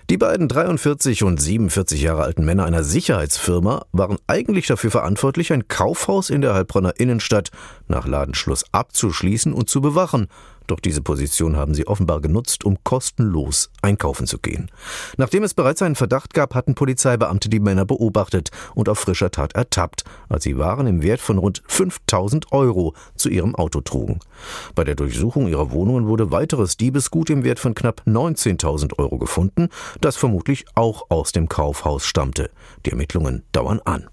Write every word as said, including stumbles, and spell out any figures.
Die beiden dreiundvierzig und siebenundvierzig Jahre alten Männer einer Sicherheitsfirma waren eigentlich dafür verantwortlich, ein Kaufhaus in der Heilbronner Innenstadt nach Ladenschluss abzuschließen und zu bewachen. Doch diese Position haben sie offenbar genutzt, um kostenlos einkaufen zu gehen. Nachdem es bereits einen Verdacht gab, hatten Polizeibeamte die Männer beobachtet und auf frischer Tat ertappt, als sie Waren im Wert von rund fünftausend Euro zu ihrem Auto trugen. Bei der Durchsuchung ihrer Wohnungen wurde weiteres Diebesgut im Wert von knapp neunzehntausend Euro gefunden, das vermutlich auch aus dem Kaufhaus stammte. Die Ermittlungen dauern an.